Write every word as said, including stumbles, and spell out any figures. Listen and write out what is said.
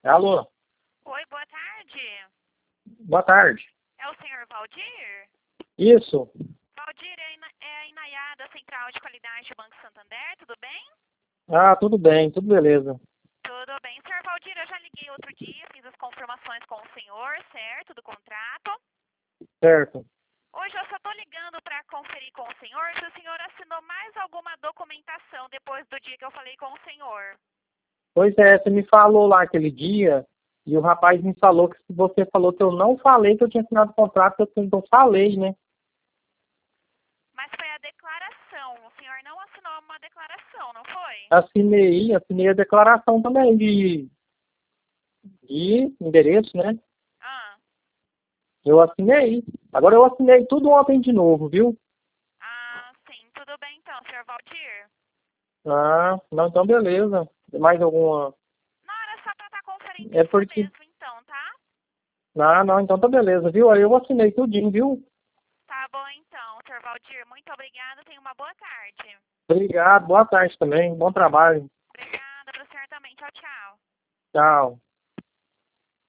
Alô, Oi, boa tarde. boa tarde. É o senhor Valdir? Isso. Valdir, é a Ina- é a Inaiada Central de Qualidade do Banco Santander, tudo bem? Ah, tudo bem, tudo beleza. Tudo bem. Senhor Valdir, eu já liguei outro dia, fiz as confirmações com o senhor, certo, do contrato. Certo. Hoje eu só estou ligando para conferir com o senhor se o senhor assinou mais alguma documentação depois do dia que eu falei com o senhor. Pois é, você me falou lá aquele dia e o rapaz me falou que você falou que eu não falei que eu tinha assinado o contrato, que eu não falei, né? Mas foi a declaração. O senhor não assinou uma declaração, não foi? Assinei, assinei a declaração também de, de endereço, né? Ah, Eu assinei. Agora eu assinei tudo ontem de novo, viu? ah, sim. Tudo bem então, senhor Valdir? Ah, não, então beleza. Mais alguma? Não, era só pra estar conferindo É isso porque. mesmo, então, tá? Ah, não, então tá beleza, viu? Aí eu assinei tudinho, viu? Tá bom, então, senhor Valdir. Muito obrigada. Tenha uma boa tarde. Obrigado, boa tarde também, bom trabalho. Obrigada para o senhor também. Tchau, tchau. Tchau.